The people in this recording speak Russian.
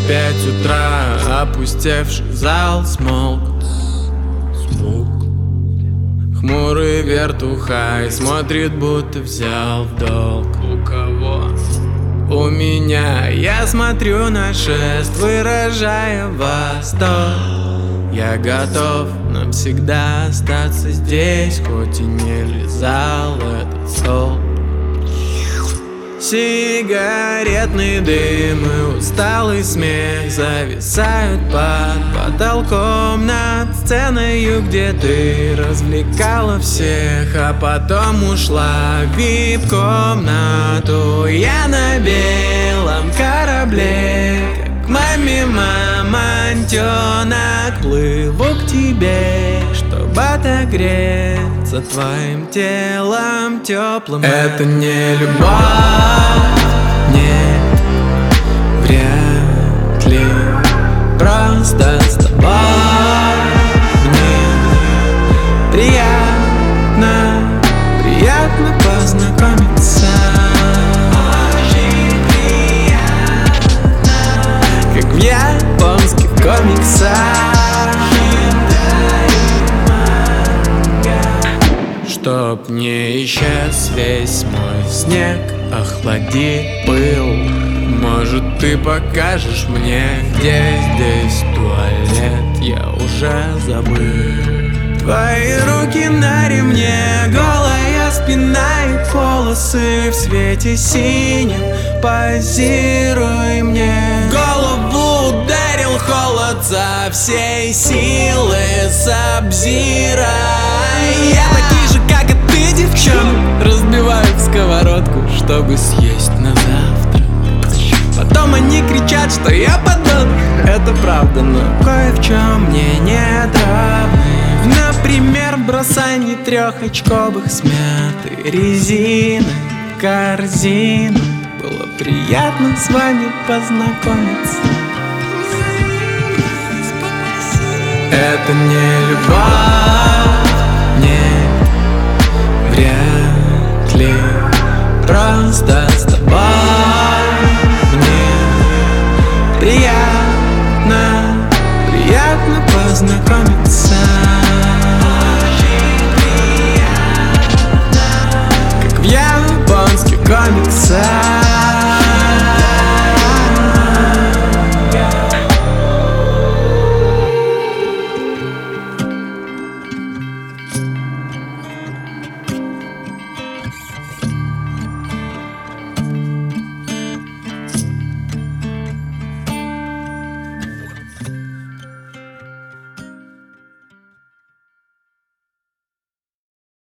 5 утра, опустевший зал смолк. Хмурый вертухай смотрит, будто взял в долг. У кого? У меня. Я смотрю на шест, выражая восторг. Я готов навсегда остаться здесь, хоть и не лизал этот стол. Сигаретный дым и усталый смех зависают под потолком над сценою, где ты развлекала всех, а потом ушла в вип-комнату. Я на белом корабле, как маме мамонтенок, плыву к тебе, чтобы отогреться твоим телом теплым. Это не любовь, нет, вряд ли. Просто с тобой мне приятно познакомиться. Очень приятно, как в японских комиксах. Чтоб не исчез весь мой снег, охлади пыл. Может, ты покажешь мне, где здесь туалет? Я уже забыл. Твои руки на ремне, голая спина и волосы в свете синем. Позируй мне. Голову ударил холод со всей силы Саб-Зира. Я такие же, как и ты, девчонок, разбиваю в сковородку, чтобы съесть на завтрак. Потом они кричат, что я подонок. Это правда, но кое в чем мне нет равных. Например, бросание трехочковых смятой резины в корзину. Было приятно с вами познакомиться. Это не любовь, нет, вряд ли. Просто